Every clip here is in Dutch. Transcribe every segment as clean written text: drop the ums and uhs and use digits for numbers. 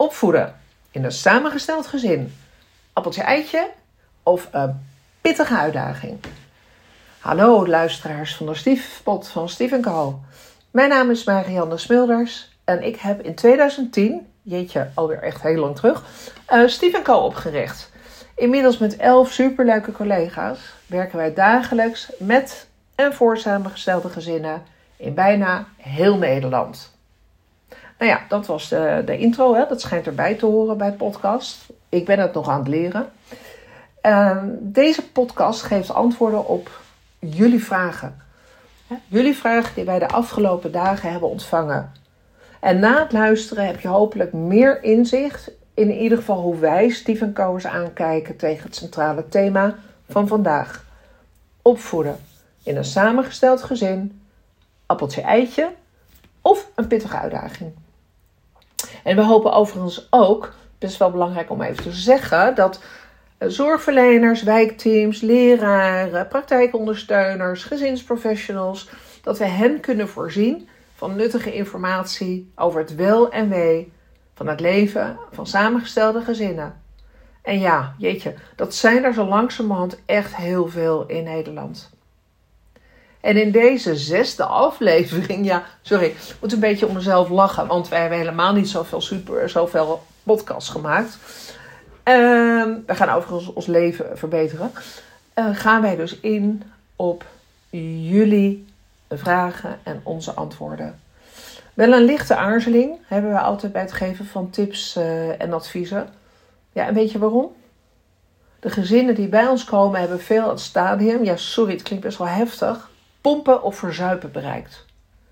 Opvoeden in een samengesteld gezin. Appeltje eitje of een pittige uitdaging. Hallo luisteraars van de Stiefpot van Steve & Co. Mijn naam is Marianne Smulders en ik heb in 2010, jeetje alweer echt heel lang terug, Steve & Co opgericht. Inmiddels met 11 superleuke collega's werken wij dagelijks met en voor samengestelde gezinnen in bijna heel Nederland. Nou ja, dat was de intro. Hè? Dat schijnt erbij te horen bij de podcast. Ik ben het nog aan het leren. Deze podcast geeft antwoorden op jullie vragen. Jullie vragen die wij de afgelopen dagen hebben ontvangen. En na het luisteren heb je hopelijk meer inzicht. In ieder geval hoe wij Steve & Co's aankijken tegen het centrale thema van vandaag. Opvoeden in een samengesteld gezin. Appeltje eitje of een pittige uitdaging. En we hopen overigens ook, best wel belangrijk om even te zeggen, dat zorgverleners, wijkteams, leraren, praktijkondersteuners, gezinsprofessionals, dat we hen kunnen voorzien van nuttige informatie over het wel en wee van het leven van samengestelde gezinnen. En ja, jeetje, dat zijn er zo langzamerhand echt heel veel in Nederland. En in deze 6e aflevering, ik moet een beetje om mezelf lachen, want wij hebben helemaal niet zoveel podcasts gemaakt. We gaan overigens ons leven verbeteren. Gaan wij dus in op jullie vragen en onze antwoorden. Wel een lichte aarzeling hebben we altijd bij het geven van tips en adviezen. Ja, en weet je waarom? De gezinnen die bij ons komen hebben veel het stadium, het klinkt best wel heftig, pompen of verzuipen bereikt.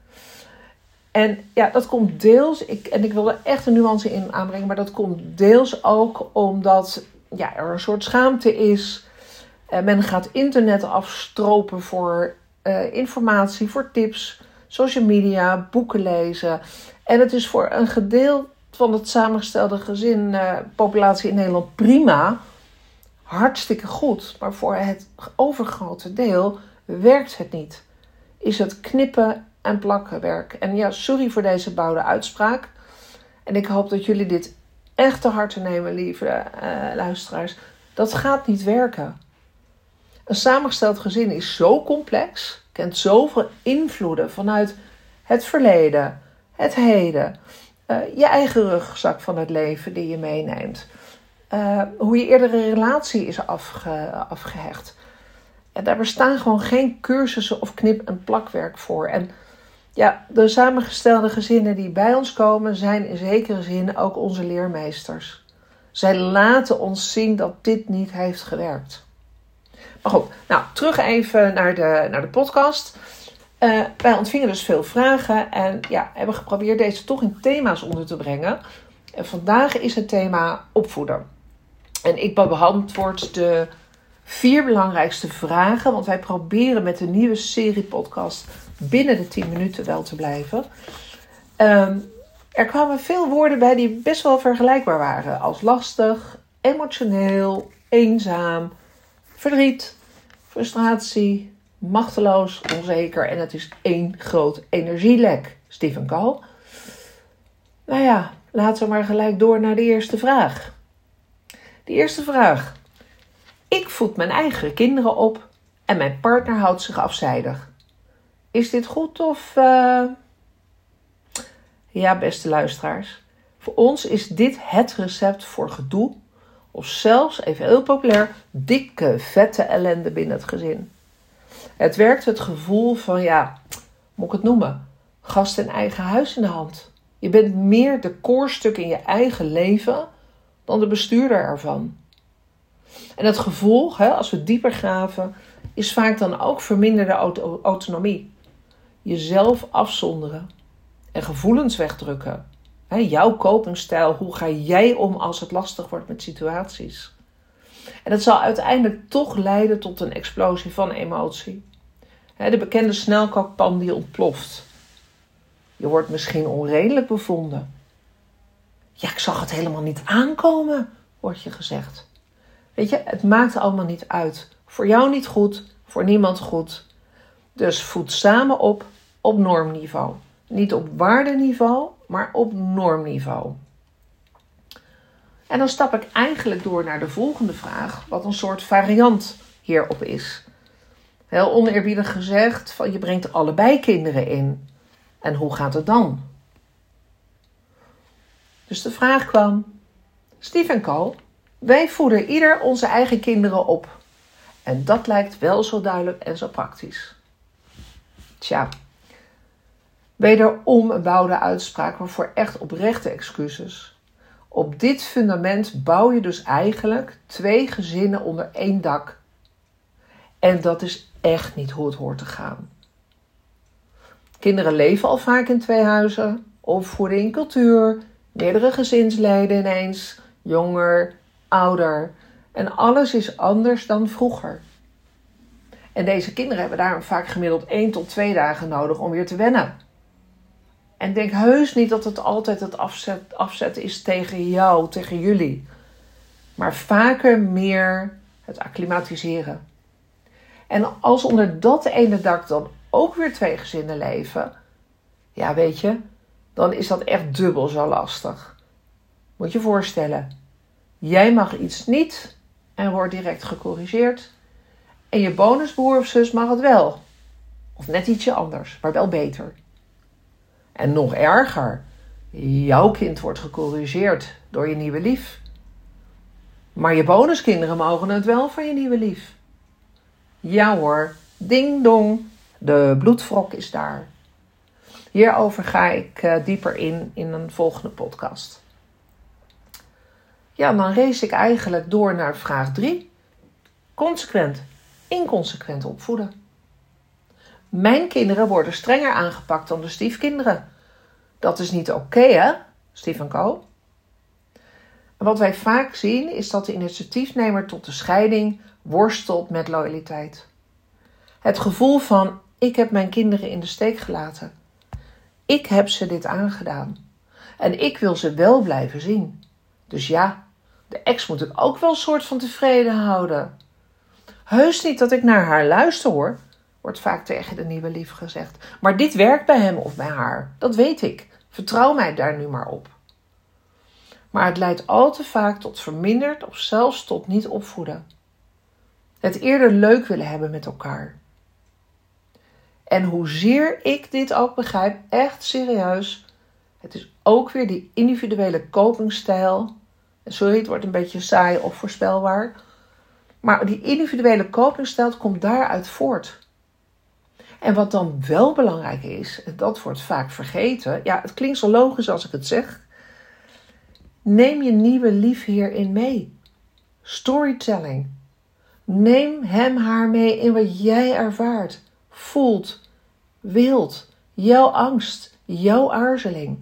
En ja, dat komt deels, ik wil er echt een nuance in aanbrengen, maar dat komt deels ook omdat er een soort schaamte is. Men gaat internet afstropen voor informatie, voor tips, social media, boeken lezen. En het is voor een gedeelte van het samengestelde gezinpopulatie in Nederland prima, hartstikke goed. Maar voor het overgrote deel werkt het niet. Is het knippen en plakken werk. En ja, sorry voor deze bouwde uitspraak. En ik hoop dat jullie dit echt te harte nemen, lieve luisteraars. Dat gaat niet werken. Een samengesteld gezin is zo complex, kent zoveel invloeden vanuit het verleden, het heden, je eigen rugzak van het leven die je meeneemt. Hoe je eerdere relatie is afgehecht. Ja, daar bestaan gewoon geen cursussen of knip- en plakwerk voor. En ja, de samengestelde gezinnen die bij ons komen zijn in zekere zin ook onze leermeesters. Zij laten ons zien dat dit niet heeft gewerkt. Maar goed, terug even naar de podcast. Wij ontvingen dus veel vragen en hebben geprobeerd deze toch in thema's onder te brengen. En vandaag is het thema opvoeden. En ik beantwoord de 4 belangrijkste vragen, want wij proberen met de nieuwe serie podcast binnen de 10 minuten wel te blijven. Er kwamen veel woorden bij die best wel vergelijkbaar waren. Als lastig, emotioneel, eenzaam, verdriet, frustratie, machteloos, onzeker. En het is één groot energielek. Steve & Co. Laten we maar gelijk door naar de eerste vraag. De eerste vraag. Ik voed mijn eigen kinderen op en mijn partner houdt zich afzijdig. Is dit goed of... Ja, beste luisteraars. Voor ons is dit het recept voor gedoe. Of zelfs, even heel populair, dikke, vette ellende binnen het gezin. Het werkt het gevoel van, moet ik het noemen, gast in eigen huis in de hand. Je bent meer de koorstuk in je eigen leven dan de bestuurder ervan. En het gevolg, als we dieper graven, is vaak dan ook verminderde autonomie. Jezelf afzonderen en gevoelens wegdrukken. Jouw copingstijl, hoe ga jij om als het lastig wordt met situaties? En dat zal uiteindelijk toch leiden tot een explosie van emotie. De bekende snelkookpan die ontploft. Je wordt misschien onredelijk bevonden. Ja, ik zag het helemaal niet aankomen, wordt je gezegd. Weet je, het maakt allemaal niet uit. Voor jou niet goed, voor niemand goed. Dus voed samen op normniveau. Niet op waardeniveau, maar op normniveau. En dan stap ik eigenlijk door naar de volgende vraag, wat een soort variant hierop is. Heel oneerbiedig gezegd, van je brengt allebei kinderen in. En hoe gaat het dan? Dus de vraag kwam, Steve en Co, wij voeden ieder onze eigen kinderen op. En dat lijkt wel zo duidelijk en zo praktisch. Tja, wederom een bouwde uitspraak, maar voor echt oprechte excuses. Op dit fundament bouw je dus eigenlijk 2 gezinnen onder 1 dak. En dat is echt niet hoe het hoort te gaan. Kinderen leven al vaak in 2 huizen, opvoeding, cultuur, meerdere gezinsleden ineens, jonger, ouder. En alles is anders dan vroeger. En deze kinderen hebben daarom vaak gemiddeld 1 tot 2 dagen nodig om weer te wennen. En denk heus niet dat het altijd het afzet is tegen jou, tegen jullie. Maar vaker meer het acclimatiseren. En als onder dat ene dak dan ook weer 2 gezinnen leven, ja weet je, dan is dat echt dubbel zo lastig. Moet je voorstellen, jij mag iets niet en wordt direct gecorrigeerd. En je bonusbroer of zus mag het wel. Of net ietsje anders, maar wel beter. En nog erger, jouw kind wordt gecorrigeerd door je nieuwe lief. Maar je bonuskinderen mogen het wel van je nieuwe lief. Ja hoor, ding dong, de bloedwrok is daar. Hierover ga ik dieper in een volgende podcast. Ja, dan race ik eigenlijk door naar vraag 3. Consequent, inconsequent opvoeden. Mijn kinderen worden strenger aangepakt dan de stiefkinderen. Dat is niet oké, hè, Steve en Co? En wat wij vaak zien is dat de initiatiefnemer tot de scheiding worstelt met loyaliteit. Het gevoel van, ik heb mijn kinderen in de steek gelaten. Ik heb ze dit aangedaan. En ik wil ze wel blijven zien. Dus ja, de ex moet ik ook wel een soort van tevreden houden. Heus niet dat ik naar haar luister hoor, wordt vaak tegen de nieuwe lief gezegd. Maar dit werkt bij hem of bij haar, dat weet ik. Vertrouw mij daar nu maar op. Maar het leidt al te vaak tot verminderd of zelfs tot niet opvoeden. Het eerder leuk willen hebben met elkaar. En hoezeer ik dit ook begrijp, echt serieus, het is ook weer die individuele copingstijl. Sorry, het wordt een beetje saai of voorspelbaar. Maar die individuele copingstijl komt daaruit voort. En wat dan wel belangrijk is, en dat wordt vaak vergeten. Ja, het klinkt zo logisch als ik het zeg. Neem je nieuwe lief hierin mee. Storytelling. Neem hem haar mee in wat jij ervaart, voelt, wilt, jouw angst, jouw aarzeling.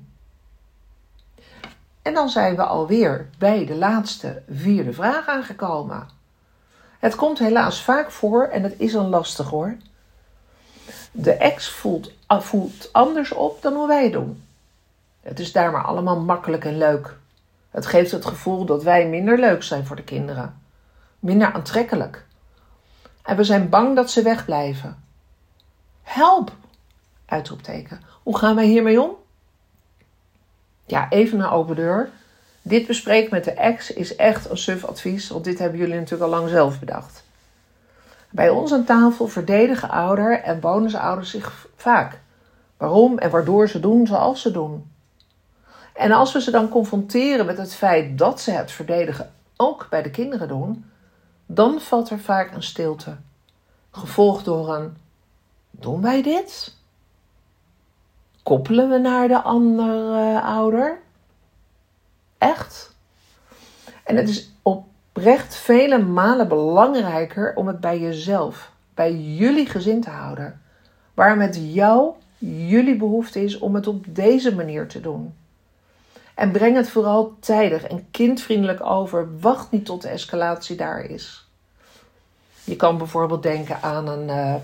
En dan zijn we alweer bij de laatste 4e vraag aangekomen. Het komt helaas vaak voor en het is een lastig hoor. De ex voelt anders op dan hoe wij het doen. Het is daar maar allemaal makkelijk en leuk. Het geeft het gevoel dat wij minder leuk zijn voor de kinderen. Minder aantrekkelijk. En we zijn bang dat ze wegblijven. Help! Uitroepteken. Hoe gaan wij hiermee om? Ja, even een open deur. Dit bespreken met de ex is echt een suf advies, want dit hebben jullie natuurlijk al lang zelf bedacht. Bij ons aan tafel verdedigen ouder en bonusouders zich vaak. Waarom en waardoor ze doen zoals ze doen. En als we ze dan confronteren met het feit dat ze het verdedigen ook bij de kinderen doen, dan valt er vaak een stilte. Gevolgd door een, doen wij dit? Koppelen we naar de andere ouder? Echt? En het is oprecht vele malen belangrijker om het bij jezelf, bij jullie gezin te houden. Waar met jou jullie behoefte is om het op deze manier te doen. En breng het vooral tijdig en kindvriendelijk over. Wacht niet tot de escalatie daar is. Je kan bijvoorbeeld denken aan een,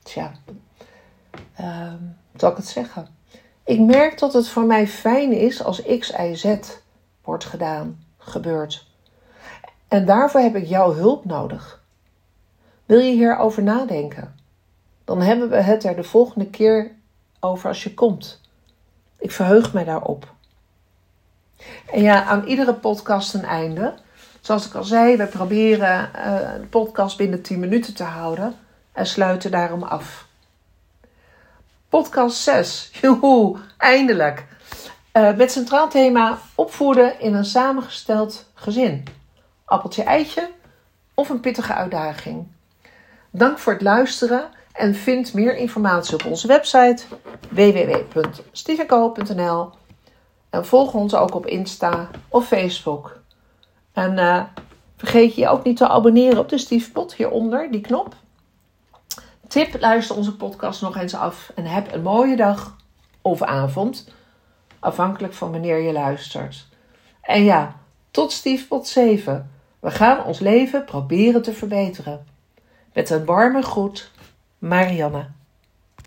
zal ik het zeggen? Ik merk dat het voor mij fijn is als X, Y, Z wordt gedaan, gebeurt. En daarvoor heb ik jouw hulp nodig. Wil je hierover nadenken? Dan hebben we het er de volgende keer over als je komt. Ik verheug mij daarop. En ja, aan iedere podcast een einde. Zoals ik al zei, we proberen de podcast binnen 10 minuten te houden en sluiten daarom af. Podcast 6, joehoe, eindelijk. Met centraal thema opvoeden in een samengesteld gezin. Appeltje, eitje of een pittige uitdaging. Dank voor het luisteren en vind meer informatie op onze website www.stievenco.nl en volg ons ook op Insta of Facebook. En vergeet je ook niet te abonneren op de Stiefpot hieronder, die knop. Tip, luister onze podcast nog eens af en heb een mooie dag of avond, afhankelijk van wanneer je luistert. En ja, tot Stiefpot 7. We gaan ons leven proberen te verbeteren. Met een warme groet, Marianne.